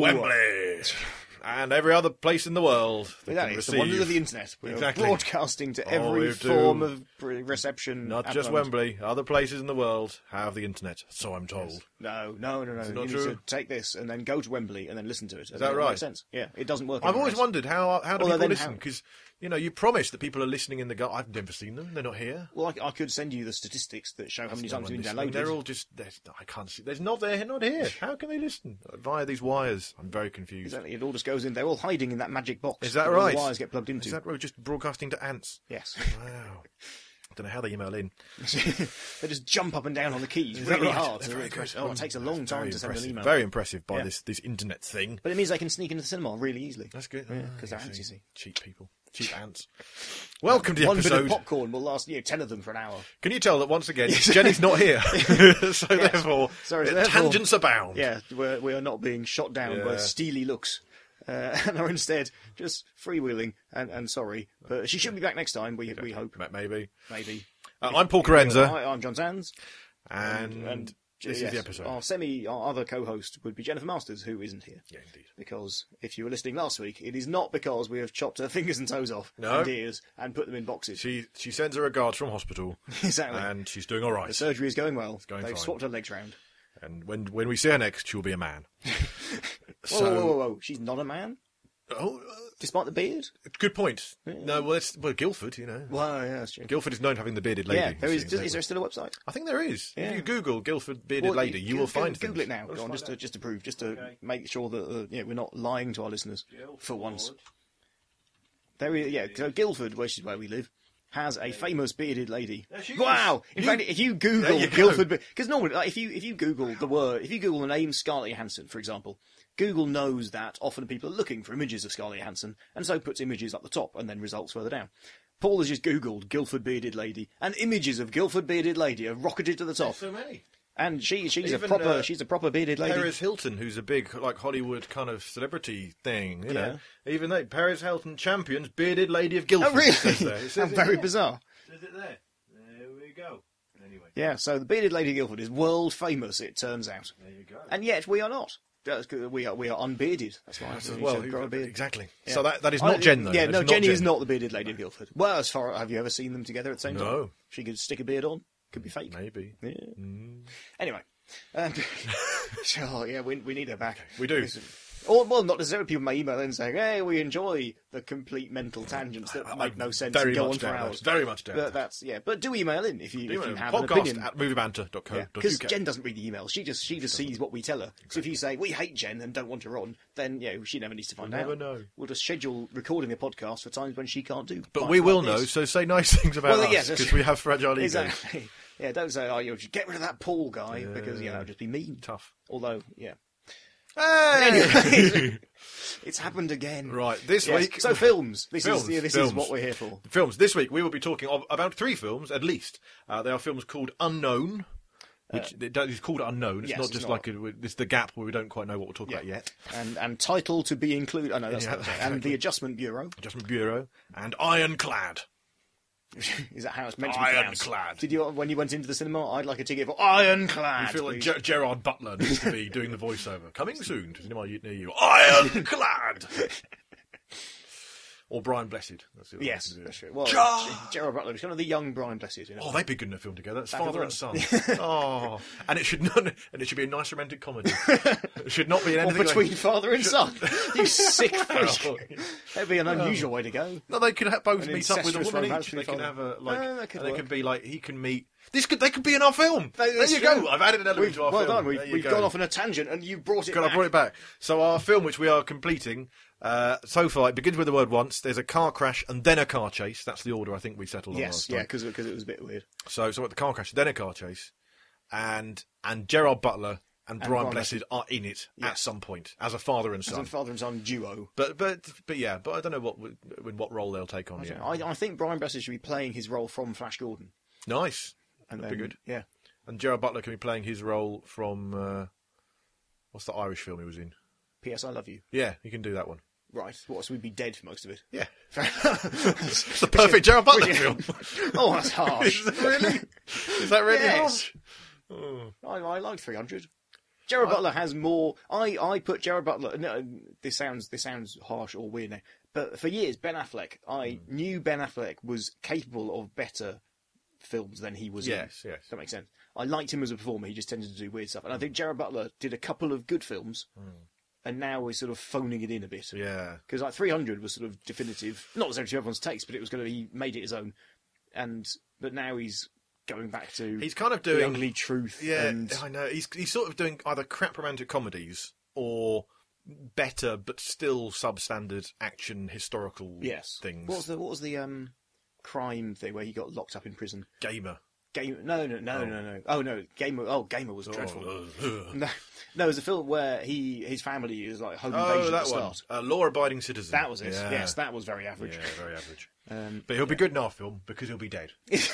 Wembley. And every other place in the world. It's the wonders of the internet. We're Exactly. broadcasting to every form of reception. Not just Wembley. Other places in the world have the internet, so I'm told. Yes. No. Is it You not need true? to take this and then go to Wembley and then listen to it. Is that right? Makes sense. Yeah, it doesn't work. I've always else. wondered how do Although people then listen? how- Because, you promise that people are listening in the garden. I've never seen them. They're not here. Well, I could send you the statistics that show how many times it's been downloaded. They're all just... I can't see. They're not here. How can they listen? Via these wires. I'm very confused. Exactly. It all just goes in. They're all hiding in that magic box. Is that all the right? wires get plugged into. Is that right? Just broadcasting to ants? Yes. Wow. I don't know how they email in. They just jump up and down on the keys Is that really right? hard. They're very good. Oh, it takes a long time to send an email. Very impressive by Yeah. this internet thing. But it means they can sneak into the cinema really easily. That's good. Because they're ants, you see. Cheap people. Cheap ants. Welcome to the One bit episode. of popcorn will last 10 of them for an hour. Can you tell that once again, Jenny's not here? So therefore, tangents abound. Yeah, we are not being shot down by steely looks. And are instead just freewheeling and sorry. But she should be back next time, we hope. Maybe. Maybe. I'm Paul Carenza. Hi, I'm John Sands. And this is the episode. Our other co-host would be Jennifer Masters, who isn't here. Yeah, indeed. Because if you were listening last week, it is not because we have chopped her fingers and toes off and ears and put them in boxes. She sends her regards from hospital. Exactly. And she's doing all right. The surgery is going well. going They've fine. swapped her legs round. And when we see her next, she'll be a man. Whoa. She's not a man? Oh, Despite the beard? good point. No, well, Guildford, Well, yeah, that's true. Guildford is known for having the bearded lady. Yeah, you see, is there still a website? I think there is. Yeah. If you Google Guildford bearded lady, you will find Google things. it now, John, just to prove, just to make sure that we're not lying to our listeners for once. So Guildford, which is where we live, has a famous bearded lady. Wow! In fact, if you Google Guildford, because normally, if you Google the name Scarlett Johansson, for example, Google knows that often people are looking for images of Scarlett Johansson, and so puts images up the top and then results further down. Paul has just Googled Guildford bearded lady, and images of Guildford bearded lady have rocketed to the top. So many. And she's Even, a proper bearded lady. Paris Hilton, who's a big Hollywood kind of celebrity thing, you know. Yeah. Even though Paris Hilton champions bearded lady of Guildford. Oh, really? It says there. It says How very there. bizarre. Says it there. There we go. Anyway. Yeah, so the bearded lady Guildford is world famous, it turns out. There you go. And yet we are not. We are unbearded. That's why. Well, grow a beard. exactly. Yeah. So that is not Jen, though. Yeah, That's no, not Jenny Jen. is not the bearded lady of Guildford. Well, have you ever seen them together at the same time? No. She could stick a beard on. Could be fake. Maybe. Yeah. Anyway. We need her back. We do. Or, well, not necessarily. People may email in saying, hey, we enjoy the complete mental tangents that make no sense and go on for hours. Very much down. But but do email in if you have an podcast opinion. at moviebanter.co.uk. Because Jen doesn't read the emails. She just sees what we tell her. So if you say, we hate Jen and don't want her on, then she never needs to find out. never know. We'll just schedule recording a podcast for times when she can't do. But like- we will like know, this. so say nice things about Well, us, yes, because that's we have fragile egos. Exactly. Yeah, don't say, just get rid of that Paul guy, because, just be mean. Tough. Although, yeah. Hey! Anyway, it's happened again. Right, this Yes. week... So films. This Films. is what we're here for. Films. This week we will be talking about 3 films, at least. They are films called Unknown, which it's called Unknown. It's yes, not it's just not. it's the gap where we don't quite know what we'll talk about yet. And title to be included. Oh, no, that's Yeah, not it. And the Adjustment Bureau. Adjustment Bureau. And Ironclad. Is that how it's meant to be pronounced? Ironclad. Did you, when you went into the cinema, I'd like a ticket for Ironclad. You feel like please. Gerard Butler needs to be doing the voiceover. Coming soon to cinema near you. Ironclad! Or Brian Blessed. That's the other Yes, one. that's true. Well, Jar- Gerard Butler was kind of the young Brian Blessed. Oh, they'd be good in a film together. It's Back of father the and son. Oh, and it should be a nice romantic comedy. It should not be Or anything between like, father and son. You sick freak. That'd be an unusual way to go. No, they could both An meet up with a incestuous woman romance each. They between can have a that could and they work. could be like he can meet. They could be in our film. There That's you true. go. I've added an element to our Well film. done. There you We've go. gone off on a tangent, and you brought it God, back. I brought it back. So our film, which we are completing, so far it begins with the word once. There's a car crash and then a car chase. That's the order I think we settled on Yes, last yeah, time. because it was a bit weird. So at the car crash, then a car chase, and Gerard Butler and Brian Blessed are in it at some point as a father and As a son. father and son duo. But I don't know what role they'll take on. I think Brian Blessed should be playing his role from Flash Gordon. Nice. And That'd be then- good. Yeah. And Gerard Butler can be playing his role from what's the Irish film he was in? P.S. I Love You. Yeah, he can do that one. Right. What, so we'd be dead for most of it. Yeah, Fair enough. it's the perfect Gerard Butler film. Oh, that's harsh. Is that really? Is that really Yes. harsh? Oh. I like 300. Gerard Butler has more. I put Gerard Butler. No, this sounds harsh or weird now, but for years Ben Affleck, I knew Ben Affleck was capable of better films than he was in. Yes. Does that make sense? I liked him as a performer. He just tended to do weird stuff, and I think Gerard Butler did a couple of good films, and now we're sort of phoning it in a bit. Yeah. Because like 300 was sort of definitive, not necessarily to everyone's taste, but it was going to he made it his own, but now he's going back to He's kind of the doing ugly truth. Yeah, and I know. He's sort of doing either crap romantic comedies or better but still substandard action historical things. What was the crime thing where he got locked up in prison? Gamer. No. Oh no, Gamer was dreadful. No, it was a film where his family is like home invasion at the start. Law-abiding citizen. That was it. Yeah. Yes, that was very average. Yeah, very average. But he'll be good in our film because he'll be dead,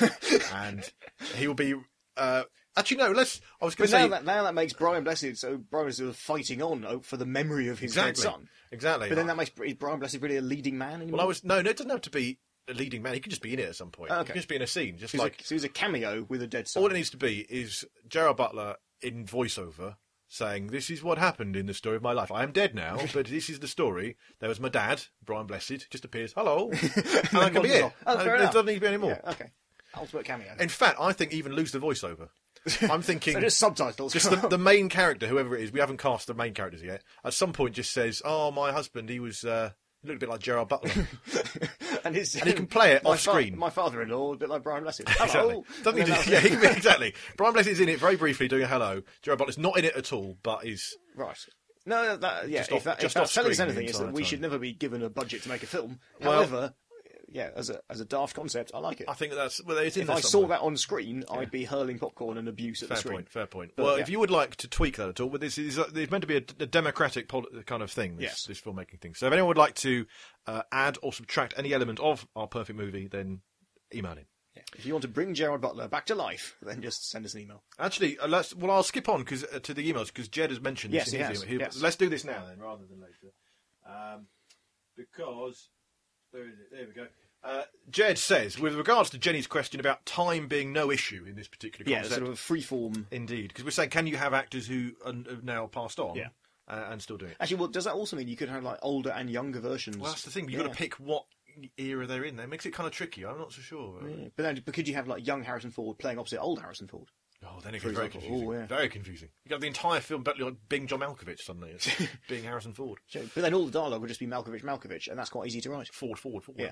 and he will be. Actually, no. I was going to say now that makes Brian Blessed. So Brian is sort of fighting on for the memory of his dead son. Exactly. But then that makes Brian Blessed really a leading man anymore? Well, it doesn't have to be a leading man. He could just be in it at some point. Okay. He could just be in a scene, So he's a cameo with a dead son. All it needs to be is Gerard Butler in voiceover saying, "This is what happened in the story of my life. I am dead now, but this is the story. There was my dad, Brian Blessed, just appears, hello, and that can be it. Fair It enough. doesn't need to be any more." Yeah, okay. Ultimate cameo. In fact, I think even lose the voiceover. I'm thinking So just subtitles. just the main character, whoever it is. We haven't cast the main characters yet. At some point, just says, "Oh, my husband, he was." He looked a bit like Gerard Butler. and he can play it off screen. My father-in-law, a bit like Brian Blessed. Hello. Doesn't he he can be, exactly. Brian Blessed's in it very briefly doing a hello. Gerard Butler's not in it at all, but is... Right. No, if that's telling us anything, it's that we should never be given a budget to make a film. However, as a daft concept, I like it. I think it's in if there I saw that on screen, I'd be hurling popcorn and abuse at the screen. Fair point. But, well, if you would like to tweak that at all, but this is it's meant to be a democratic kind of thing, this filmmaking thing. So if anyone would like to add or subtract any element of our perfect movie, then email in. Yeah. If you want to bring Gerard Butler back to life, then just send us an email. Actually, I'll skip on to the emails because Jed has mentioned this in his email. Yes. Let's do this now then, rather than later, because there we go. Jed says, with regards to Jenny's question about time being no issue in this particular concept, sort of freeform. Indeed, because we're saying, can you have actors who are now passed on, and still doing it? Actually, well, does that also mean you could have like older and younger versions? Well, that's the thing. You've got to pick what era they're in. That makes it kind of tricky. I'm not so sure. Yeah. But could you have like young Harrison Ford playing opposite old Harrison Ford? Oh, then it gets very confusing. Very confusing. You got the entire film like being John Malkovich suddenly, it's being Harrison Ford. But then all the dialogue would just be Malkovich, and that's quite easy to write. Ford. Yeah.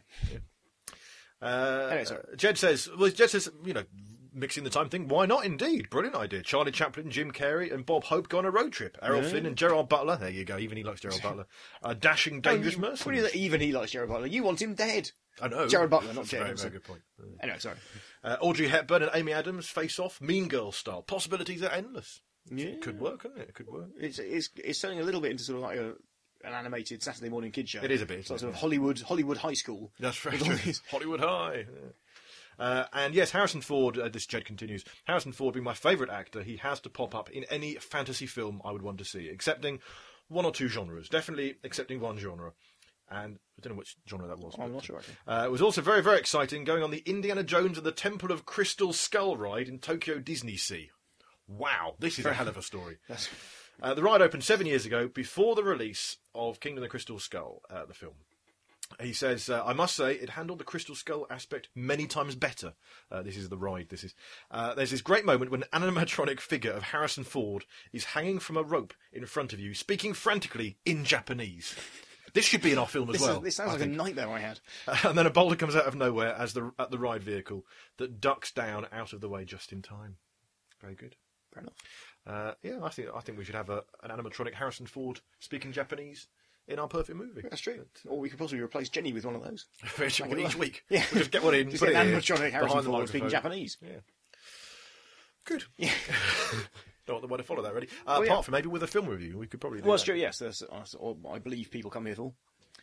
Anyway, Jed says, mixing the time thing, why not indeed? Brilliant idea. Charlie Chaplin, Jim Carrey, and Bob Hope go on a road trip. Errol Flynn and Gerard Butler. There you go. Even he likes Gerard Butler. Dashing, dangerous mercenaries. Funny that even he likes Gerard Butler. You want him dead. I know. Gerard Butler, not Gerard. Jed. Very good point. Anyway, sorry. Audrey Hepburn and Amy Adams face off, Mean Girls style. Possibilities are endless. Yeah. Could work, couldn't it? It could work. It's turning a little bit into sort of like an animated Saturday morning kid show. It is a bit. Sort of Hollywood high school. That's very true. Hollywood High. And yes, Harrison Ford, this Jed continues, Harrison Ford being my favourite actor, he has to pop up in any fantasy film I would want to see, excepting one or two genres. Definitely excepting one genre. And I don't know which genre that was. I'm not sure, actually. It was also very, very exciting going on the Indiana Jones and the Temple of Crystal Skull ride in Tokyo Disney Sea. Wow, this is a hell of a story. The ride opened 7 years ago, before the release of Kingdom of the Crystal Skull, the film. He says, I must say, it handled the Crystal Skull aspect many times better. This is the ride. There's this great moment when an animatronic figure of Harrison Ford is hanging from a rope in front of you, speaking frantically in Japanese. This should be in our film as well. This sounds like a nightmare I had. And then a boulder comes out of nowhere at the ride vehicle that ducks down out of the way just in time. Very good. Fair enough. I think we should have an animatronic Harrison Ford speaking Japanese in our perfect movie. That's true. Or we could possibly replace Jenny with one of those. Each week. Yeah. We'll just get one in. Just put get it an here, animatronic Harrison behind the Ford speaking microphone. Japanese. Yeah. Good. Yeah. Don't want the way to follow that, really. Apart from maybe with a film review, we could probably do Well, that. it's true, yes. That's what I believe people come here for.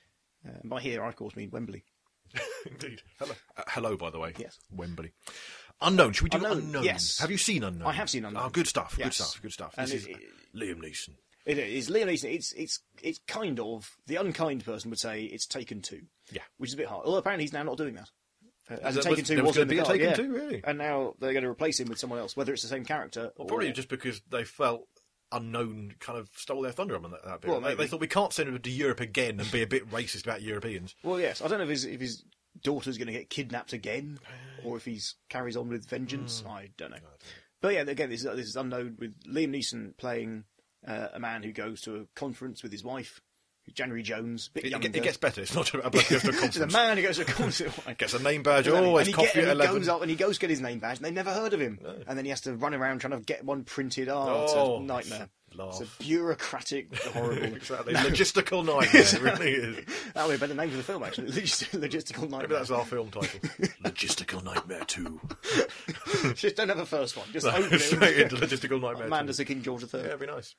By here, I of course mean Wembley. Indeed. Hello, by the way. Yes. Wembley. Unknown. Should we do Unknown? Yes. Have you seen Unknown? I have seen Unknown. Oh, good stuff. Yes. Good stuff. And This is Liam Neeson. It is. Liam Neeson, it's kind of, the unkind person would say it's Taken 2. Yeah. Which is a bit hard. Although apparently he's now not doing that. There Taken 2 was was in going to be the a car, Taken yeah. 2, really? And now they're going to replace him with someone else, whether it's the same character or... Probably just because they felt Unknown kind of stole their thunder on that bit. Well, They thought, we can't send him to Europe again and be a bit racist about Europeans. Well, yes. I don't know if his daughter's going to get kidnapped again, or if he carries on with vengeance. I don't know. But yeah, again, this is Unknown, with Liam Neeson playing a man who goes to a conference with his wife, January Jones. It gets better. It's not a bloke who goes to a conference. It's a man who goes to a conference. Gets a name badge. Always coffee at 11. He goes up and he goes to get his name badge, and they never heard of him. No. And then he has to run around trying to get one printed. It's a nightmare. It's a bureaucratic, horrible... Exactly. Logistical nightmare. It really is. That would be a better name for the film, actually. Logistical Nightmare. Maybe that's our film title. Logistical Nightmare 2. Just don't have a first one. Just open it. Straight into Logistical Nightmare 2. Amanda to King George III. Yeah, it'd be nice.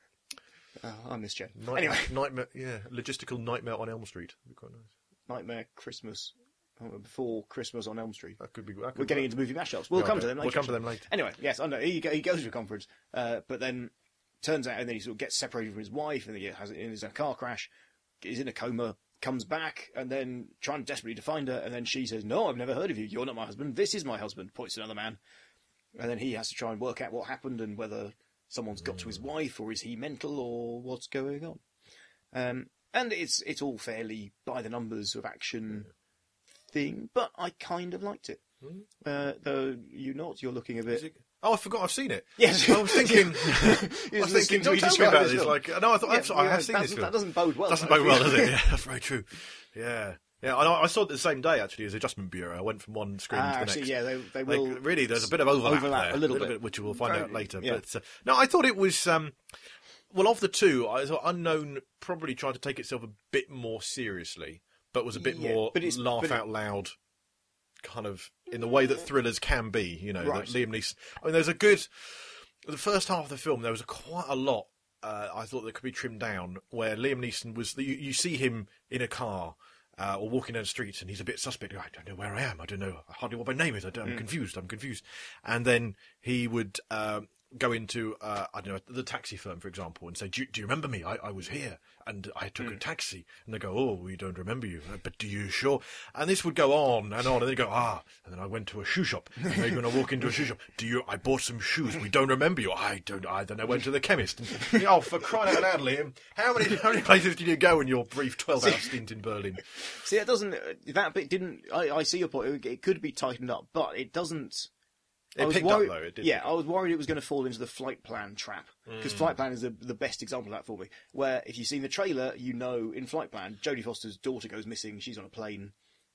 I miss Jen. Anyway. Logistical Nightmare on Elm Street. Would be quite nice. Nightmare Christmas. Before Christmas on Elm Street. We're getting into movie mashups. We'll come to them later. We'll come to them later. Anyway, yes, I know. He goes to a conference, but then turns out, and then he sort of gets separated from his wife, and then he has in his car crash, is in a coma, comes back, and then trying desperately to find her, and then she says, "No, I've never heard of you. You're not my husband. This is my husband." Points to another man, and then he has to try and work out what happened and whether someone's got to his wife, or is he mental, or what's going on. And it's all fairly by the numbers of action thing, but I kind of liked it. Though you're looking a bit. Oh, I forgot. I've seen it. Yes, I was thinking. Don't tell me about this. I have seen this film. That doesn't bode well. Doesn't bode well, does it? Yeah, that's very true. Yeah. I saw it the same day actually as Adjustment Bureau. I went from one screen to the next. Yeah, they will. Really, there's a bit of overlap there, a little bit, which we'll find out later. Yeah. But no, I thought it was. Well, of the two, I thought Unknown probably tried to take itself a bit more seriously, but was a bit more laugh out loud. Kind of in the way that thrillers can be, right. That Liam Neeson. I mean, the first half of the film, there was quite a lot. I thought that could be trimmed down, where Liam Neeson was. You see him in a car or walking down the streets, and he's a bit suspect. I don't know where I am. I don't know hardly what my name is. I'm confused. And then he would go into I don't know, the taxi firm, for example, and say, "Do you remember me? I was here and I took a taxi." And they go, "Oh, we don't remember you, but do you sure?" And this would go on, and then they go, and then I went to a shoe shop. And they're going to walk into a shoe shop. I bought some shoes. We don't remember you. I don't know. Went to the chemist. And, for crying out loud, Liam, how many places did you go in your brief 12-hour stint in Berlin? See, that bit didn't. I see your point. It could be tightened up, but it doesn't. It picked up, though. It did. Yeah, I was worried it was going to fall into the Flight Plan trap. Because Flight Plan is the best example of that for me. Where, if you've seen the trailer, in Flight Plan, Jodie Foster's daughter goes missing, she's on a plane.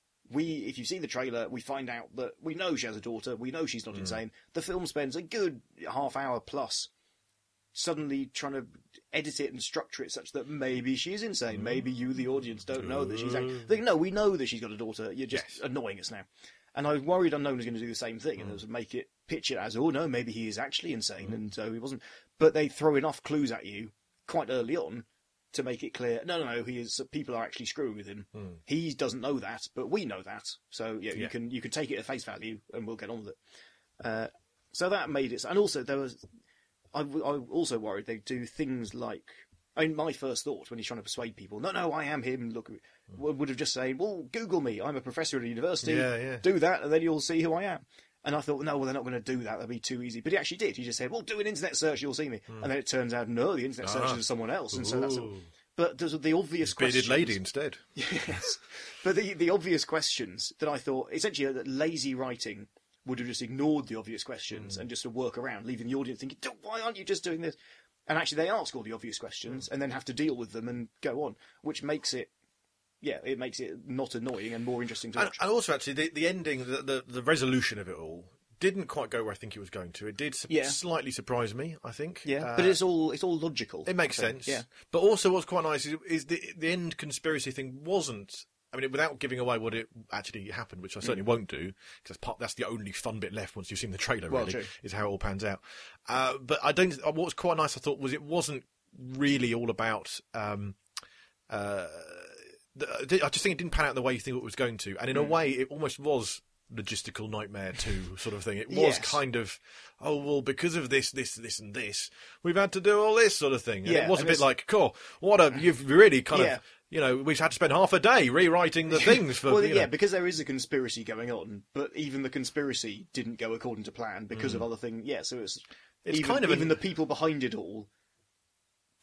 If you see the trailer, we find out that we know she has a daughter, we know she's not insane. The film spends a good half hour plus suddenly trying to edit it and structure it such that maybe she is insane. Maybe you, the audience, don't know that she's... No, we know that she's got a daughter. You're just annoying us now. And I was worried Unknown was going to do the same thing and pitch it as, oh no, maybe he is actually insane, and so he wasn't. But they throw enough clues at you quite early on to make it clear, no, he is. People are actually screwing with him. He doesn't know that, but we know that. So you can take it at face value, and we'll get on with it. So that made it. And also I also worried they'd do things like. I mean, my first thought when he's trying to persuade people, no, I am him, look, would have just said, well, Google me, I'm a professor at a university, do that, and then you'll see who I am. And I thought, no, well, they're not going to do that, that'd be too easy. But he actually did. He just said, well, do an internet search, you'll see me. And then it turns out, no, the internet search is someone else, and so that's all. But there's the obvious questions. Bearded lady instead. Yes. But the obvious questions that I thought, essentially, that lazy writing would have just ignored the obvious questions and just to work around, leaving the audience thinking, why aren't you just doing this? And actually, they ask all the obvious questions and then have to deal with them and go on, which makes it, it makes it not annoying and more interesting to watch. And also, actually, the ending, the resolution of it all didn't quite go where I think it was going to. It did slightly surprise me, I think. Yeah, but it's all logical. It makes sense. Yeah. But also, what's quite nice is the end conspiracy thing wasn't. I mean, without giving away what it actually happened, which I certainly won't do, because that's the only fun bit left once you've seen the trailer, really, is how it all pans out. But what was quite nice, I thought, was it wasn't really all about... I just think it didn't pan out the way you think it was going to. And in a way, it almost was Logistical Nightmare 2 sort of thing. It was kind of, because of this, and this, we've had to do all this sort of thing. And it was a bit like, cool, you've really kind of... we've had to spend half a day rewriting the things for... because there is a conspiracy going on, but even the conspiracy didn't go according to plan because of other things. Yeah, so it's even the people behind it all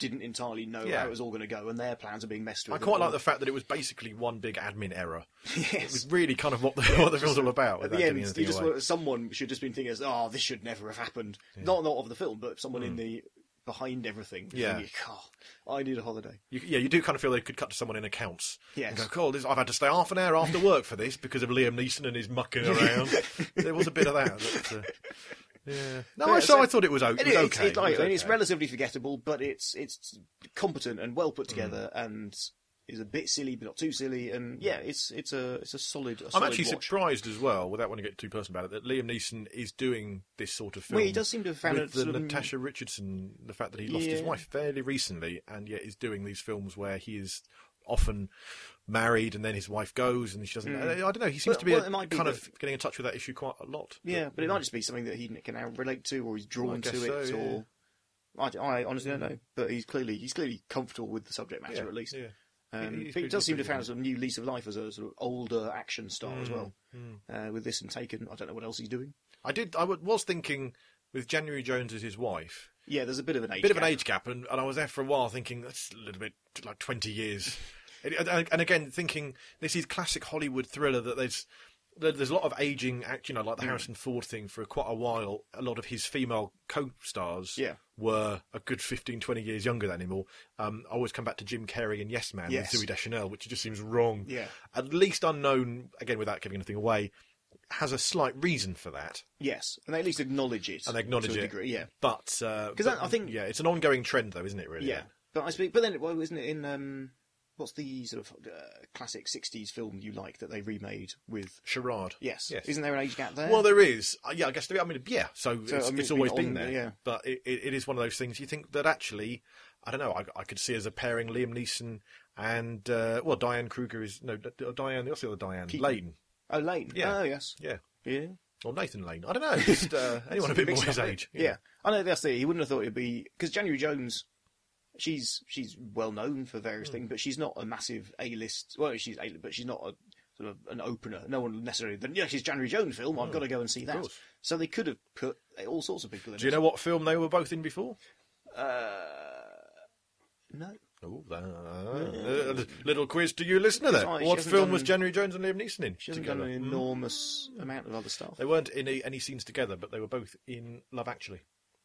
didn't entirely know Yeah. how it was all going to go, and their plans are being messed with. I quite like the fact that it was basically one big admin error. Yes. It was really kind of what the film's all about. At without the giving end, anything away. someone should just been thinking, "Oh, this should never have happened." Not of the film, but someone in the behind everything. Yeah. Thinking, "Oh, I need a holiday." You do kind of feel they could cut to someone in accounts. Yes. And go, cool, I've had to stay half an hour after work for this because of Liam Neeson and his mucking around. There was a bit of that. Yeah. No, Yeah, I so- thought it was okay. It's relatively forgettable, but it's competent and well put together, and is a bit silly but not too silly. And yeah, it's a solid. I'm actually watch. surprised as well, without wanting to get too personal about it, that Liam Neeson is doing this sort of film. Well, he does seem to have found with a sort of- Natasha Richardson, the fact that he lost his Yeah. wife fairly recently, and yet is doing these films where he is often married and then his wife goes and she doesn't. I don't know. He seems to be it might be kind that- of getting in touch with that issue quite a lot. Yeah, but it might just be something that he can now relate to, or he's drawn I to guess it, so, yeah. or I honestly don't know. But he's clearly comfortable with the subject matter, at least. Yeah. But he pretty- does seem to have pretty found a sort of new lease of life as a sort of older action star as well. Mm. With this and Taken, I don't know what else he's doing. I was thinking with January Jones as his wife, Yeah, there's a bit of an age bit gap. of an age gap, and I was there for a while thinking that's a little bit like 20 years. And again, thinking this is classic Hollywood thriller that there's a lot of aging act, like the Harrison Ford thing for quite a while. A lot of his female co-stars were a good 15, 20 years younger than him. Or I always come back to Jim Carrey and Yes Man Yes. with Zooey Deschanel, which just seems wrong. Yeah. At least Unknown, again, without giving anything away, has a slight reason for that. Yes, and they at least acknowledge it. And they acknowledge to a it. degree, yeah. But I think- yeah, it's an ongoing trend, though, isn't it? Really? Yeah, but then, well, isn't it in what's the sort of classic '60s film you like that they remade with? Charade. Yes. Yes. Isn't there an age gap there? Well, there is. Yeah, I guess. I mean, yeah. So So, it's, I mean, it's always on been there, there. yeah. But it is one of those things. You think that actually, I don't know. I could see as a pairing Liam Neeson and Diane Kruger is Diane. What's the other Diane? Keaton. Lane. Oh, Lane. Yeah. Oh, yes. Yeah. Yeah. Or Nathan Lane. I don't know. Just anyone a bit more Mixed his up, age. Yeah. I know that's it. He wouldn't have thought it'd be because January Jones. She's well known for various things, but she's not a massive A-list. Well, but she's not a sort of an opener. No one necessarily. She's January Jones film. I've got to go and see that. course. So they could have put all sorts of people in. Do you know what film they were both in before? No. Oh, little quiz to you, listener. There. She What hasn't film done- was January Jones and Liam Neeson in? She hasn't together? done an enormous amount of other stuff. They weren't in any scenes together, but they were both in Love Actually.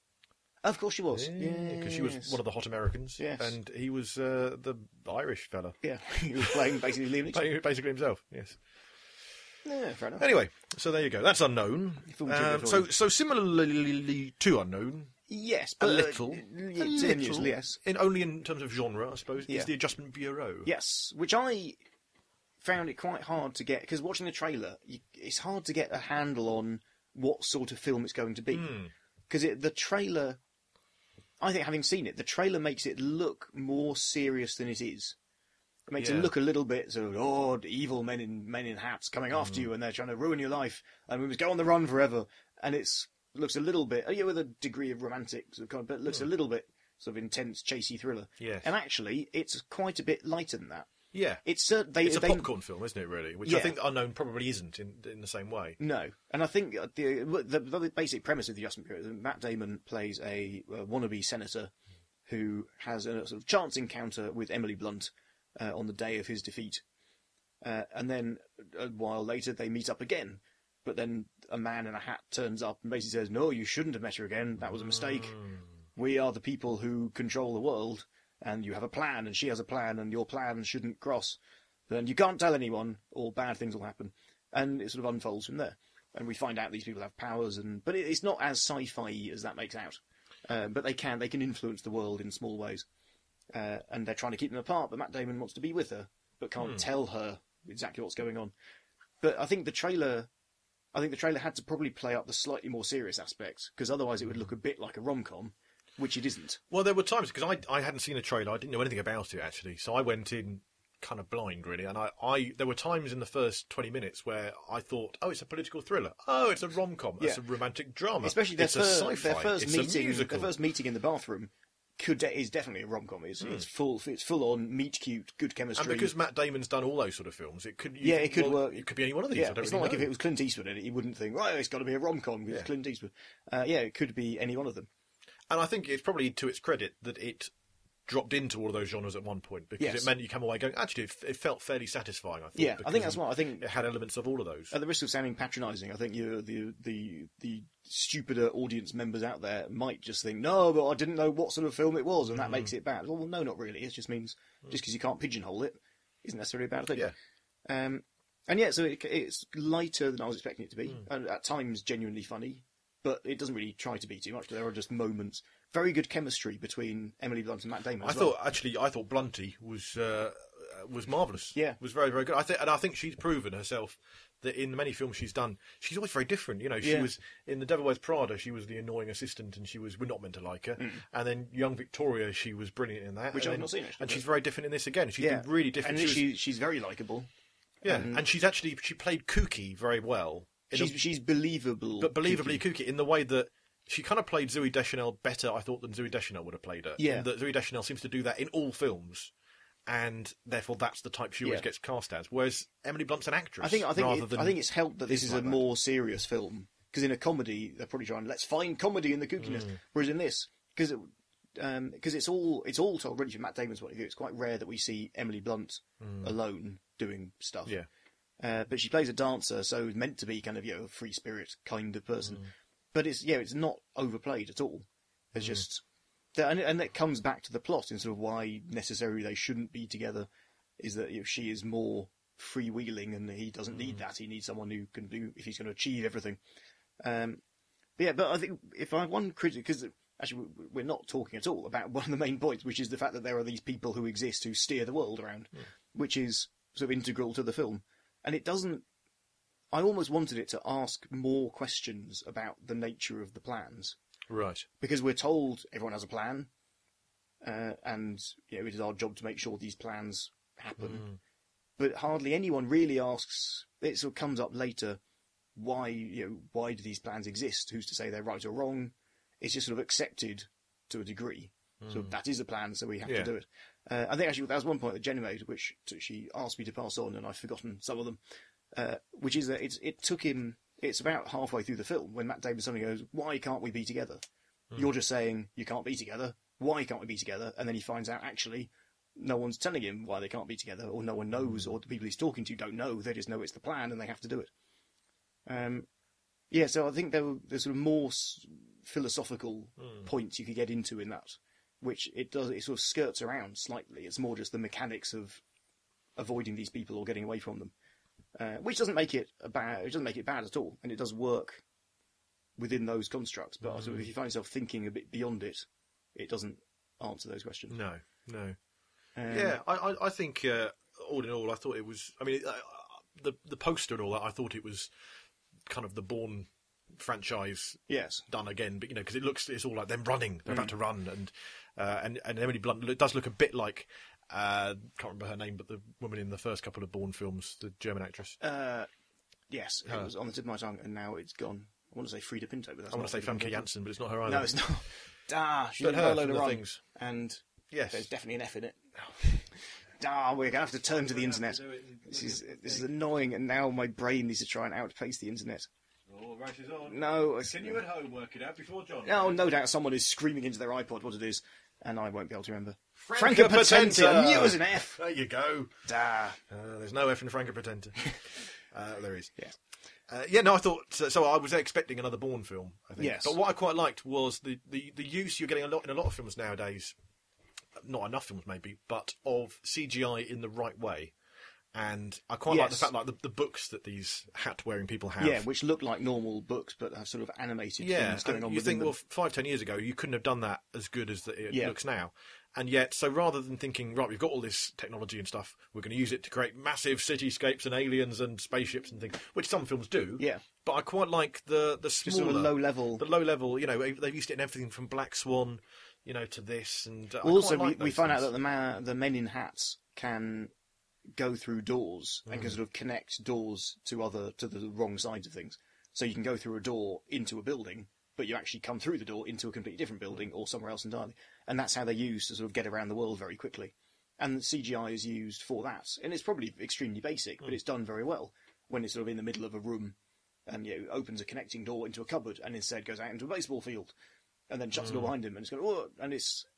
Of course she was. Yeah, because she was one of the hot Americans, Yes. and he was the Irish fella, Yeah, he was playing basically Liam Neeson. playing basically himself. Yes. Yeah, fair enough. Anyway, so there you go. That's Unknown. Film trivia for you. So similarly to Unknown, Yes, a but little, yes. only in terms of genre, I suppose, Yeah. is the Adjustment Bureau. Yes, which I found it quite hard to get because watching the trailer, it's hard to get a handle on what sort of film it's going to be because the trailer. I think having seen it, the trailer makes it look more serious than it is. It makes it Yeah. look a little bit sort of evil men in hats coming after you and they're trying to ruin your life and we must go on the run forever. And looks a little bit with a degree of romantic sort of kind, but it looks a little bit sort of intense, chasey thriller. Yes. And actually, it's quite a bit lighter than that. Yeah. It's a popcorn film, isn't it? Really, which I Yeah. think Unknown probably isn't in the same way. No, and I think the basic premise of the Adjustment Bureau is that Matt Damon plays a wannabe senator who has a sort of chance encounter with Emily Blunt on the day of his defeat, and then a while later they meet up again. But then a man in a hat turns up and basically says, "No, you shouldn't have met her again. That was a mistake. We are the people who control the world, and you have a plan, and she has a plan, and your plan shouldn't cross. Then you can't tell anyone, or bad things will happen." And it sort of unfolds from there. And we find out these people have powers, but it's not as sci-fi as that makes out. But they can influence the world in small ways. And they're trying to keep them apart, but Matt Damon wants to be with her, but can't tell her exactly what's going on. But I think the trailer had to probably play up the slightly more serious aspects, because otherwise it would look a bit like a rom-com, which it isn't. Well, there were times, because I hadn't seen a trailer, I didn't know anything about it, actually, so I went in kind of blind, really, and there were times in the first 20 minutes where I thought, oh, it's a political thriller, oh, it's a rom-com, it's a romantic drama, especially it's a sci-fi, their first it's a meeting, musical. their first meeting in the bathroom is definitely a rom-com. It's full on meet cute, good chemistry. And because Matt Damon's done all those sort of films, it could work. It could be any one of these. Yeah, I don't it's really not like know. if it was Clint Eastwood in it, you wouldn't think, right, it's got to be a rom-com because it's Clint Eastwood. It could be any one of them. And I think it's probably to its credit that it dropped into all of those genres at one point because it meant you come away going, actually, it felt fairly satisfying. I thought. Yeah, I think that's what I think. It had elements of all of those. At the risk of sounding patronising, I think the stupider audience members out there might just think, no, but I didn't know what sort of film it was, and that makes it bad. Well, no, not really. It just means just because you can't pigeonhole it isn't necessarily a bad thing. Yeah. And yeah, so it's lighter than I was expecting it to be, and at times genuinely funny, but it doesn't really try to be too much. There are just moments. Very good chemistry between Emily Blunt and Matt Damon. I thought Blunty was marvellous. Yeah, was very, very good. I think she's proven herself that in the many films she's done, she's always very different. You know, she was in The Devil Wears Prada. She was the annoying assistant, and we're not meant to like her. And then Young Victoria, she was brilliant in that, which I've not seen actually. And she's very different in this again. She's been really different. And she's very likeable. Yeah, and she played kooky very well. She's believable, but believably kooky in the way that she kind of played Zooey Deschanel better, I thought, than Zooey Deschanel would have played her. Yeah, that Zooey Deschanel seems to do that in all films, and therefore that's the type she always gets cast as. Whereas Emily Blunt's an actress. I think it's helped that this is a more serious film, because in a comedy they're probably trying let's find comedy in the kookiness, whereas in this because it's all told really from Matt Damon's point of view. It's quite rare that we see Emily Blunt alone doing stuff. Yeah. But she plays a dancer, so meant to be kind of a free spirit kind of person. But it's not overplayed at all. It's just and that comes back to the plot and sort of why necessarily they shouldn't be together. Is that she is more freewheeling and he doesn't need that. He needs someone who can do if he's going to achieve everything. But I think if I one critic, because actually we're not talking at all about one of the main points, which is the fact that there are these people who exist who steer the world around, which is sort of integral to the film. And it doesn't... I almost wanted it to ask more questions about the nature of the plans. Right. Because we're told everyone has a plan, and it is our job to make sure these plans happen. But hardly anyone really asks... It sort of comes up later, why do these plans exist? Who's to say they're right or wrong? It's just sort of accepted to a degree. So that is the plan, so we have to do it. I think actually that was one point that Jenny made, which she asked me to pass on, and I've forgotten some of them, which is that it took him... It's about halfway through the film when Matt Damon suddenly goes, why can't we be together? You're just saying, you can't be together. Why can't we be together? And then he finds out, actually, no one's telling him why they can't be together, or no one knows, or the people he's talking to don't know. They just know it's the plan, and they have to do it. So I think there's sort of more philosophical points you could get into in that, which it sort of skirts around slightly. It's more just the mechanics of avoiding these people or getting away from them, which doesn't make it bad. It doesn't make it bad at all, and it does work within those constructs. But sort of if you find yourself thinking a bit beyond it, it doesn't answer those questions. No. I think all in all, I thought it was. I mean, the poster and all that. I thought it was kind of the Bourne franchise done again, but because it's all like them running, they're about to run, and Emily Blunt, it does look a bit like can't remember her name, but the woman in the first couple of Bourne films, the German actress. Yes, it was on the tip of my tongue, and now it's gone. I want to say Frida Pinto, but that's I want to say Famke Janssen, but it's not her either. No, it's not. She's but her load of things, and yes, there's definitely an F in it. We're gonna have to turn to the internet. This is annoying, and now my brain needs to try and outpace the internet. Oh, race is on. No. Can you at home work it out before John? No doubt someone is screaming into their iPod what it is, and I won't be able to remember. Franca Potente. I knew it was an F. There you go. There's no F in Franca Potente. There is. Yeah. I thought... So I was expecting another Bourne film, I think. Yes. But what I quite liked was the use you're getting in a lot of films nowadays, not enough films maybe, but of CGI in the right way. And I quite like the fact, like the books that these hat-wearing people have. Yeah, which look like normal books, but have sort of animated things going on. You think, well, 5-10 years ago, you couldn't have done that as good as it looks now. And yet, so rather than thinking, right, we've got all this technology and stuff, we're going to use it to create massive cityscapes and aliens and spaceships and things, which some films do. Yeah. But I quite like the smaller, sort of low level. The low level, they've used it in everything from Black Swan, to this. And also, we find out that the men in hats can go through doors and can sort of connect doors to the wrong sides of things. So you can go through a door into a building, but you actually come through the door into a completely different building or somewhere else entirely. And that's how they're used to sort of get around the world very quickly. And CGI is used for that. And it's probably extremely basic, but it's done very well when it's sort of in the middle of a room and opens a connecting door into a cupboard and instead goes out into a baseball field and then shuts the door behind him and it's going, oh, and it's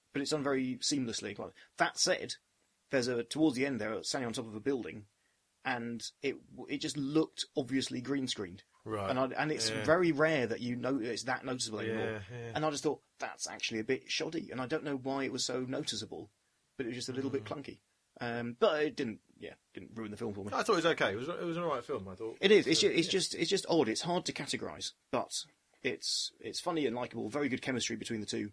but it's done very seamlessly. That said, towards the end there, standing on top of a building, and it just looked obviously green screened. Right. And it's very rare that it's that noticeable anymore. Yeah. And I just thought, that's actually a bit shoddy. And I don't know why it was so noticeable, but it was just a little bit clunky. But it didn't ruin the film for me. I thought it was okay. It was an alright film, I thought. It is. It's just odd. It's hard to categorise, but it's funny and likeable. Very good chemistry between the two.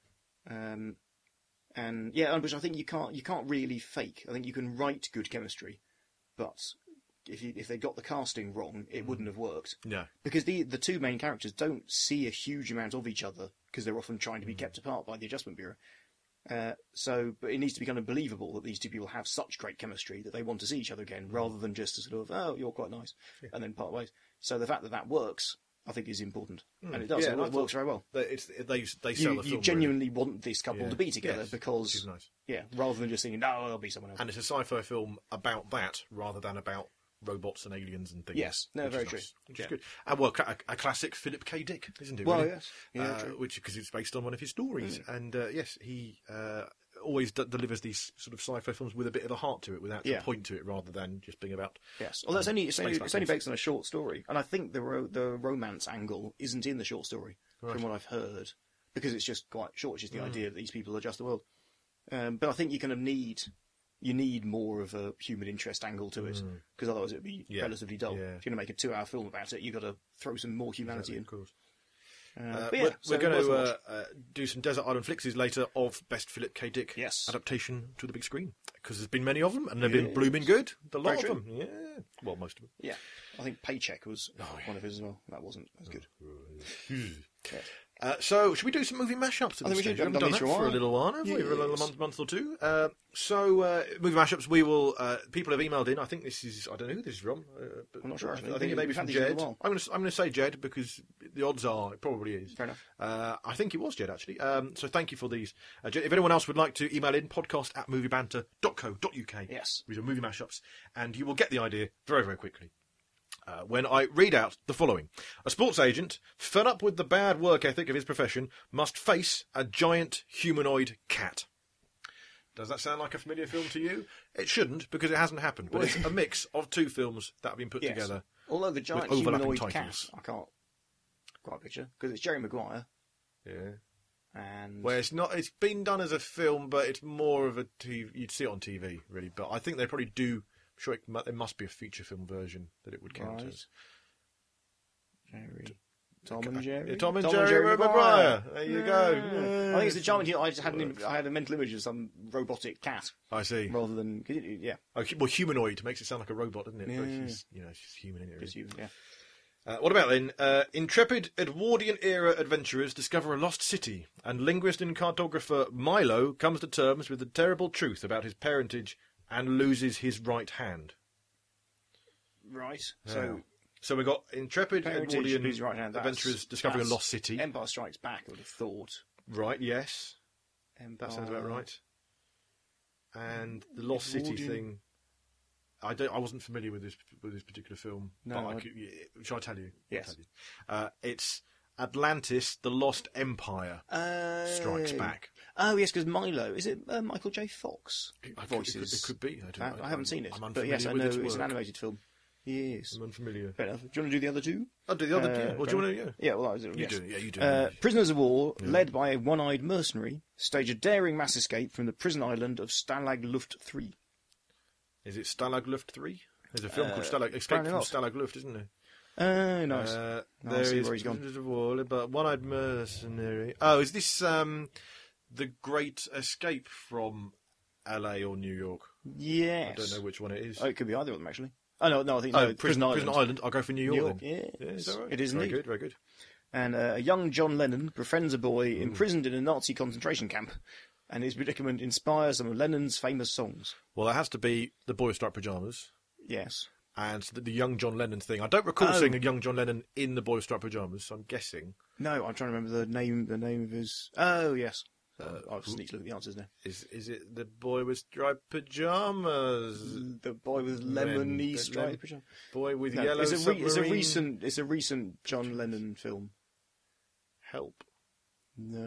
Which I think you can't really fake. I think you can write good chemistry, but if they got the casting wrong, it wouldn't have worked. No, because the two main characters don't see a huge amount of each other because they're often trying to be kept apart by the Adjustment Bureau. But it needs to be kind of believable that these two people have such great chemistry that they want to see each other again, rather than just a sort of, oh, you're quite nice, and then part ways. So the fact that works, I think, is important, and it does. Yeah, it works very well. They sell the film. You genuinely want this couple to be together because, which is nice. Rather than just thinking, no, there'll be someone else. And it's a sci-fi film about that rather than about robots and aliens and things. Yes, no, very true. Which is good. And a classic Philip K. Dick, isn't it? Well, really? yes, yeah, true. Because it's based on one of his stories, and yes, he always delivers these sort of sci-fi films with a bit of a heart to it, with an actual point to it, rather than just being about. Yes, although it's only based on a short story, and I think the romance angle isn't in the short story, from what I've heard, because it's just quite short. It's just the idea that these people adjust the world. But I think you kind of need more of a human interest angle to it, because otherwise it would be relatively dull. Yeah. If you're going to make a 2-hour film about it, you've got to throw some more humanity in. Of course. We're going to do some Desert Island Flicks later of Best Philip K. Dick adaptation to the big screen, because there's been many of them and they've been blooming good. A lot of them, well, most of them. Yeah, I think Paycheck was one of his as well. That wasn't as good. So, should we do some movie mashups? I think we should. We haven't done that for a little while, have we? For a little month or two. Movie mashups. We will. People have emailed in. I think this is. I don't know who this is from. I'm not sure. Actually. I think it may be from Jed. I'm going to say Jed because the odds are it probably is. Fair enough. I think it was Jed actually. So thank you for these. Jed, if anyone else would like to email in, podcast@moviebanter.co.uk. Yes. With your movie mashups, and you will get the idea very, very quickly. When I read out the following. A sports agent, fed up with the bad work ethic of his profession, must face a giant humanoid cat. Does that sound like a familiar film to you? It shouldn't, because it hasn't happened. But it's a mix of two films that have been put together. Although the giant humanoid cat, I can't quite picture, because it's Jerry Maguire. Yeah. And well, it's been done as a film, but it's more of a TV. You'd see it on TV, really. But I think they probably do. I'm sure there must be a feature film version that it would count as. Tom and Jerry. Tom and Jerry Maguire. There you go. I think it's the giant. I had a mental image of some robotic cat. I see. Rather than well, humanoid makes it sound like a robot, doesn't it? Yeah. But it's just human in it. It's human, yeah. What about then? Intrepid Edwardian-era adventurers discover a lost city, and linguist and cartographer Milo comes to terms with the terrible truth about his parentage and loses his right hand. Right. So we've got intrepid Edwardian right hand, adventurers discovering a lost city. Empire Strikes Back, I would have thought. Right, yes. That sounds about right. And the lost city thing, I wasn't familiar with this particular film. No. But shall I tell you? Yes. It's Atlantis, the Lost Empire Strikes Back. Oh, yes, because Milo, is it Michael J. Fox voices? It could be. I haven't seen it, but yes, I know it's an animated film. Yes. I'm unfamiliar. Fair enough. Do you want to do the other two? I'll do the other two. What do you want to do? Yeah, well, you do. Yeah, you do. Prisoners of war, led by a one-eyed mercenary, stage a daring mass escape from the prison island of Stalag Luft 3. Is it Stalag Luft 3? There's a film called Escape from Stalag Luft, isn't there? Nice. There is where he's gone. Prisoners of war, led by a one-eyed mercenary. Oh, is this the Great Escape from LA or New York? Yes. I don't know which one it is. Oh, it could be either of them, actually. Oh, no, I think Prison Island. I'll go for New York. Yeah, is that right? It is very indeed. Good, very good. And a young John Lennon befriends a boy imprisoned in a Nazi concentration camp, and his predicament inspires some of Lennon's famous songs. Well, that has to be the Boy Striped Pyjamas. Yes. And the young John Lennon thing. I don't recall seeing a young John Lennon in the Boy Striped Pyjamas, so I'm guessing. No, I'm trying to remember the name of his... Oh, yes. I'll just need to look at the answers now. Is it the boy with striped pyjamas? The boy with lemony striped pyjamas. Boy with yellow submarine. It's a recent John Lennon film. Help. No.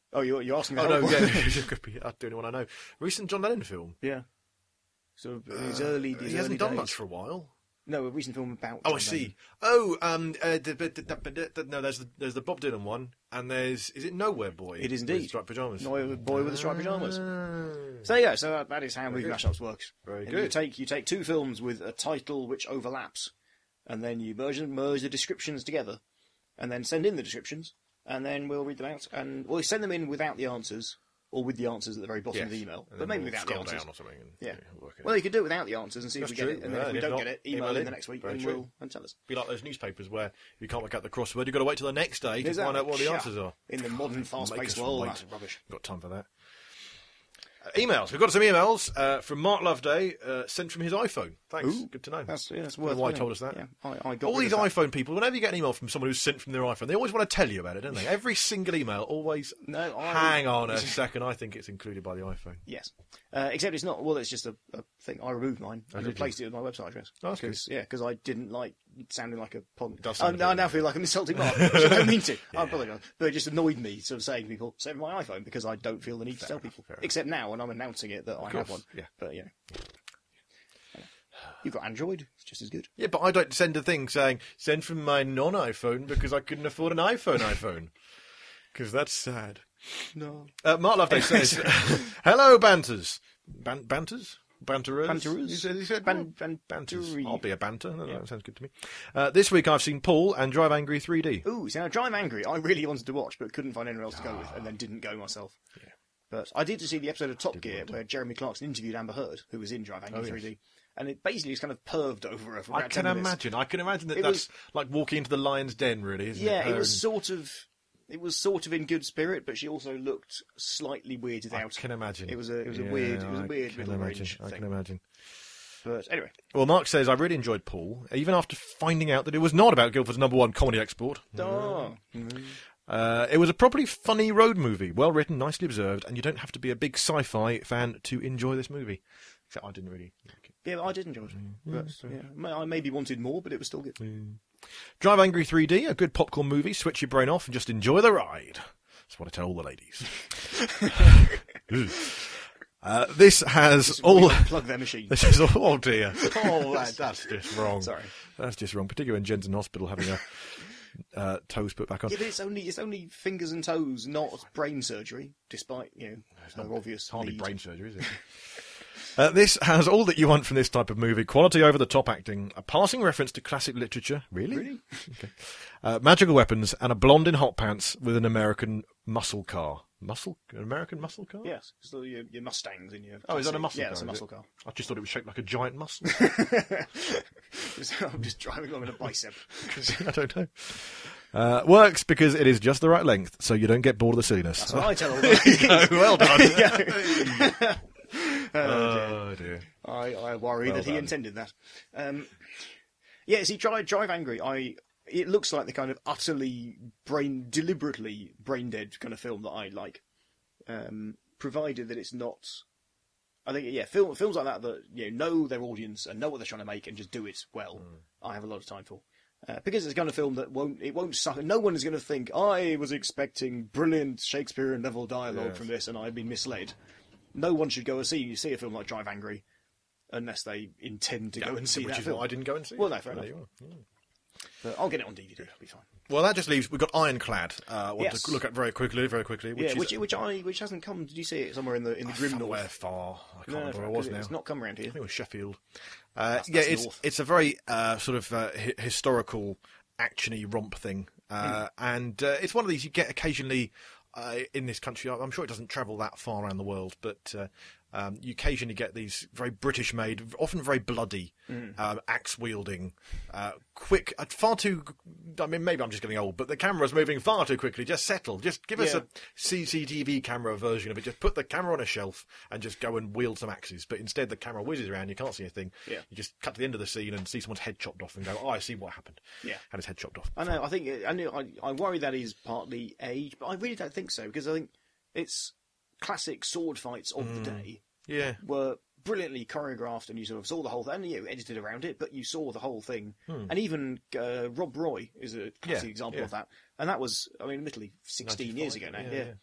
Oh, you're asking? Oh no, yeah, it could be the only one I know. Recent John Lennon film. Yeah. So his early. He hasn't done much for a while. No, a recent film about. Oh, I see. Oh, no, there's the Bob Dylan one, and there's is it Nowhere Boy? It is indeed. Striped pajamas. Nowhere Boy with the striped pajamas. So there you go. So that is how movie mashups works. Very and good. You take two films with a title which overlaps, and then you merge the descriptions together, and then send in the descriptions, and then we'll read them out, and we'll send them in without the answers. Or with the answers at the very bottom of the email. But maybe without the answers. Down or something well, you could do it without the answers and see if we get it. And then if we don't not, get it, email in the next week and tell us. Be like those newspapers where you can't work out the crossword, you've got to wait till the next day to find out what the answers are. In the modern fast-paced world, that's rubbish. Got time for that. Emails. We've got some emails from Mark Loveday, sent from his iPhone. Thanks. Ooh, good to know. That's worth why he told us that. Yeah, I got all these iPhone people, whenever you get an email from someone who's sent from their iPhone, they always want to tell you about it, don't they? Every single email always. Hang on a second, I think it's included by the iPhone. Yes. Except it's not. Well, it's just a thing. I removed mine and replaced it with my website address. Oh, that's good. Yeah, because I didn't like sounding like a pond. I now feel like I'm insulting Mark, which I don't mean to. I apologise. But it just annoyed me sort of saying to people, send my iPhone, because I don't feel the need to tell people. Except now, when I'm announcing it, that I have one. Yeah. But, you've got Android, it's just as good. Yeah, but I don't send a thing saying, send from my non-iPhone because I couldn't afford an iPhone. Because that's sad. No. Mark Loveday says, hello, banters. Banters? Banterers? He said banters. I'll be a banter. That sounds good to me. This week I've seen Paul and Drive Angry 3D. Ooh, so now Drive Angry, I really wanted to watch, but couldn't find anyone else to go with, and then didn't go myself. Yeah. But I did see the episode of Top Gear where Jeremy Clarkson interviewed Amber Heard, who was in Drive Angry 3D. And it basically is kind of perved over her for about 10 minutes. I can imagine that's like walking into the lion's den, really, isn't it? Yeah, it was sort of in good spirit, but she also looked slightly weirded out. I can imagine. It was a weird middle range thing. I can imagine. But anyway. Well, Mark says, I really enjoyed Paul, even after finding out that it was not about Guildford's #1 comedy export. Oh. It was a properly funny road movie, well written, nicely observed, and you don't have to be a big sci-fi fan to enjoy this movie. Except I didn't really like it. Yeah, I did enjoy it. But, I maybe wanted more, but it was still good. Drive Angry 3D, a good popcorn movie. Switch your brain off and just enjoy the ride. That's what I tell all the ladies. This has just all... Plug their machine. This is all... Oh, dear. Oh, that's just wrong. Sorry. That's just wrong, particularly when Jen's in hospital having a toes put back on. Yeah, but it's only fingers and toes, not brain surgery, despite, it's no obvious hardly need. Brain surgery, is it? This has all that you want from this type of movie. Quality over-the-top acting, a passing reference to classic literature. Really? Okay. Magical weapons, and a blonde in hot pants with an American muscle car. An American muscle car? Yes. So your Mustangs in your... Oh, is that a muscle car? Yeah, it's a muscle car. I just thought it was shaped like a giant muscle. I'm just driving along in a bicep. I don't know. Works because it is just the right length, so you don't get bored of the silliness. That's what I tell all the well done. Oh dear. I worry that he intended that. Drive Angry. It looks like the kind of utterly deliberately brain dead kind of film that I like. Provided that it's not. I think films like that know their audience and know what they're trying to make and just do it well. I have a lot of time for. Because it's the kind of film that won't suck. No one is going to think I was expecting brilliant Shakespearean level dialogue from this and I've been misled. No one should go and see a film like Drive Angry unless they intend to go and see that film. Which is what I didn't go and see. Well, no, fair enough. But I'll get it on DVD. It'll be fine. Well, that just leaves... We've got Ironclad. I want to look at very quickly. Which hasn't come... Did you see it somewhere in the Grim North? Where far? I can't remember where it was now. It's not come around here. I think it was Sheffield. That's it's a very historical, action-y romp thing. And it's one of these you get occasionally... in this country, I'm sure it doesn't travel that far around the world, but you occasionally get these very British-made, often very bloody, axe-wielding, quick, far too... I mean, maybe I'm just getting old, but the camera's moving far too quickly. Just settle. Just give us a CCTV camera version of it. Just put the camera on a shelf and just go and wield some axes. But instead, the camera whizzes around. You can't see a thing. Yeah. You just cut to the end of the scene and see someone's head chopped off and go, oh, I see what happened. Yeah. Had his head chopped off. I know. I worry that is partly age, but I really don't think so, because I think it's classic sword fights of the day. Yeah. Were brilliantly choreographed, and you sort of saw the whole thing, and you edited around it, but you saw the whole thing. And even Rob Roy is a classic example of that. And that was, admittedly 16 years ago now. Yeah.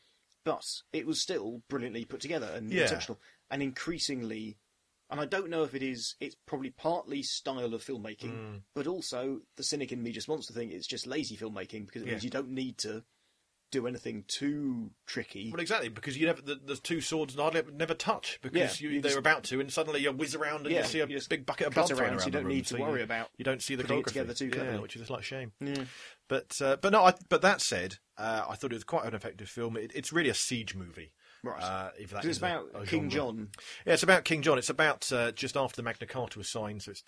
but it was still brilliantly put together and intentional, and increasingly. And I don't know if it's probably partly style of filmmaking, but also the cynic in me just wants to think it's just lazy filmmaking because it means you don't need to do anything too tricky. Well, exactly, because you the two swords hardly never touch because they're about to, and suddenly you whiz around and you see a big bucket of blood thrown around. So you don't need to worry about. You don't see the choreography together too cleverly, which is a slight shame. Yeah. But that said, I thought it was quite an effective film. It's really a siege movie. Right. If that it's about King John. Yeah, it's about King John. It's about just after the Magna Carta was signed, so it's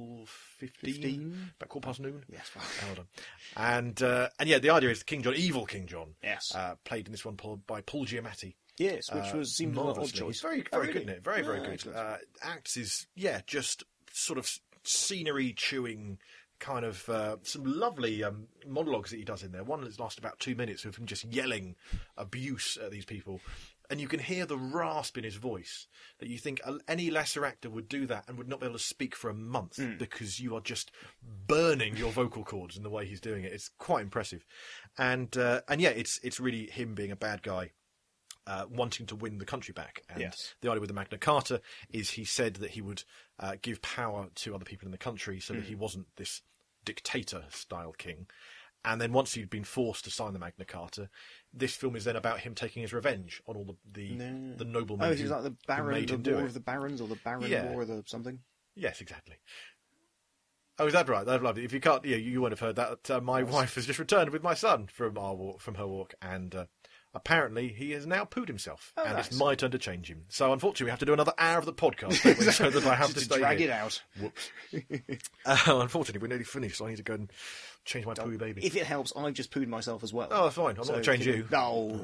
12:15, about 12:15. Yes, hold on. And the idea is King John, evil King John. Yes. Played in this one by Paul Giamatti. Yes, which seemed an odd choice. He's very good, isn't it? Very good. Acts is just sort of scenery chewing. Kind of some lovely monologues that he does in there. One that's lasted about 2 minutes of him just yelling abuse at these people. And you can hear the rasp in his voice that you think any lesser actor would do that and would not be able to speak for a month because you are just burning your vocal cords in the way he's doing it. It's quite impressive. And it's really him being a bad guy. Wanting to win the country back. And the idea with the Magna Carta is he said that he would give power to other people in the country so that he wasn't this dictator-style king. And then once he'd been forced to sign the Magna Carta, this film is then about him taking his revenge on all the noblemen. Oh, he's like the Baron, the War of the Barons, or the Baron War of the something? Yes, exactly. Oh, is that right? That's lovely. If you can't, you wouldn't have heard that. My wife has just returned with my son from her walk, and apparently he has now pooed himself, and it's my turn to change him. So unfortunately, we have to do another hour of the podcast, don't we? So that I have to stay drag here. It out. Whoops. Unfortunately, we're nearly finished, so I need to go and change my poo baby. If it helps, I've just pooed myself as well. Oh, fine. I'm not going to change you. No.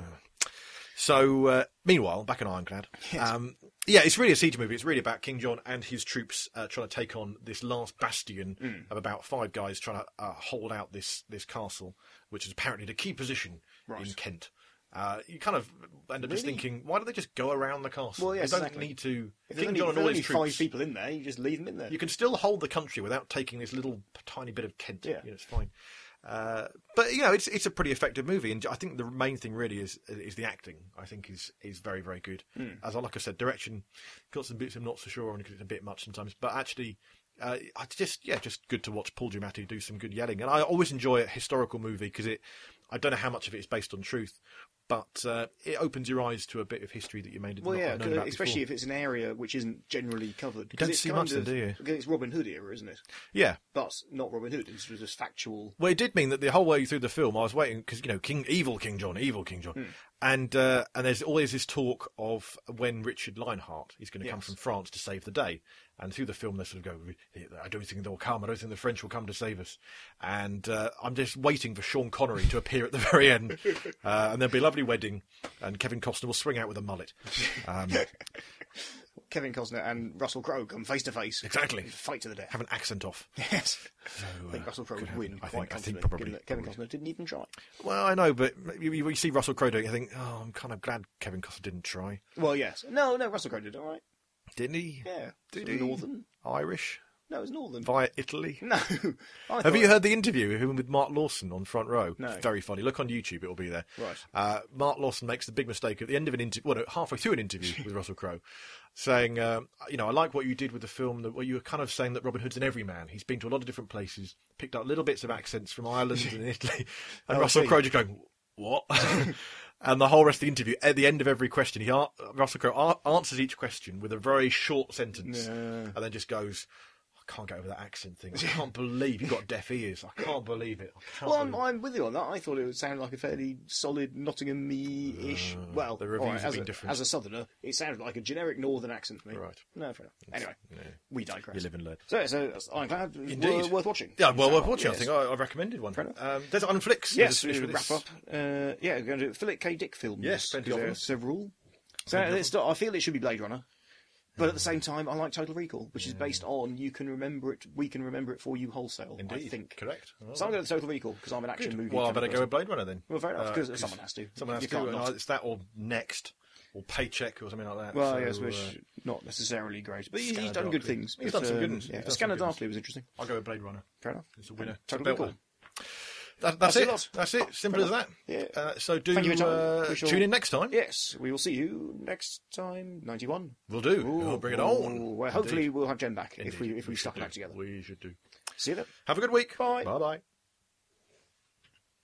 So, meanwhile, back in Ironclad, it's really a siege movie. It's really about King John and his troops trying to take on this last bastion of about 5 guys trying to hold out this castle, which is apparently the key position in Kent. You kind of end up just thinking, why don't they just go around the castle? Well, yes, they don't need to. If King John and all his troops, 5 people in there, you just leave them in there. You can still hold the country without taking this little tiny bit of Kent. Yeah, it's fine. But it's a pretty effective movie, and I think the main thing really is the acting. I think is very, very good. Like I said, direction got some bits I'm not so sure on because it's a bit much sometimes, but actually. Just good to watch Paul Giamatti do some good yelling, and I always enjoy a historical movie because I don't know how much of it is based on truth, but it opens your eyes to a bit of history that you may not have known about especially before. if it's an area which isn't generally covered. You don't see much then, do you? Because it's Robin Hood era, isn't it? Yeah, but not Robin Hood. It's just factual. Well, it did mean that the whole way through the film, I was waiting because evil King John, and there's always this talk of when Richard Lionheart is going to come from France to save the day. And through the film, they sort of go, I don't think they'll come. I don't think the French will come to save us. And I'm just waiting for Sean Connery to appear at the very end. And there'll be a lovely wedding. And Kevin Costner will swing out with a mullet. Kevin Costner and Russell Crowe come face to face. Exactly. Fight to the death. Have an accent off. Yes. So, I think Russell Crowe would win. I think probably. Kevin Costner didn't even try. Well, I know, but you see Russell Crowe doing it, I think, I'm kind of glad Kevin Costner didn't try. Well, yes. No, Russell Crowe did all right. Didn't he? Yeah. Did he? Northern? Irish? No, it was Northern. Via Italy? No. Have you heard the interview with him with Mark Lawson on Front Row? No. It's very funny. Look on YouTube, it'll be there. Right. Mark Lawson makes the big mistake at the end of an interview, halfway through an interview with Russell Crowe, saying, I like what you did with the film, where you were kind of saying that Robin Hood's an everyman. He's been to a lot of different places, picked up little bits of accents from Ireland and Italy. And Russell Crowe just going, what? And the whole rest of the interview, at the end of every question, Russell Crowe answers each question with a very short sentence, and then just goes, I can't get over that accent thing. I can't believe you've got deaf ears. I can't believe it. I'm with you on that. I thought it would sound like a fairly solid Nottingham-y-ish. The reviews have been different. As a southerner, it sounded like a generic northern accent to me. Right. No, fair enough. Anyway, we digress. You live and learn. So I'm glad. Indeed. Worth watching. Yeah, worth watching. Yes. I think I recommended one. There's on Flix. Yes, we wrap up. We're going to do Philip K. Dick films. Yes, plenty of them. Several. So I feel it should be Blade Runner. But at the same time, I like Total Recall, which is based on We Can Remember It For You Wholesale, Indeed. I think. Correct. Oh. So I'm going to Total Recall, because I'm an action movie. Well, I better go with Blade Runner then. Well, fair enough, because someone has to. Someone has to. It's that or Next, or Paycheck, or something like that. Well, yes, which not necessarily great. But he's done good things. He's done some good ones. Scanner Darkly was interesting. I'll go with Blade Runner. Fair enough. It's a winner. Total Recall. That's it. That's it. Simple as that. Yeah. So do Thank you for your time. tune in next time. Yes, we will see you next time. 91. We'll do. We'll bring it on. Well, hopefully we'll have Jen back if we stuck it back together. We should do. See you then. Have a good week. Bye. Bye-bye.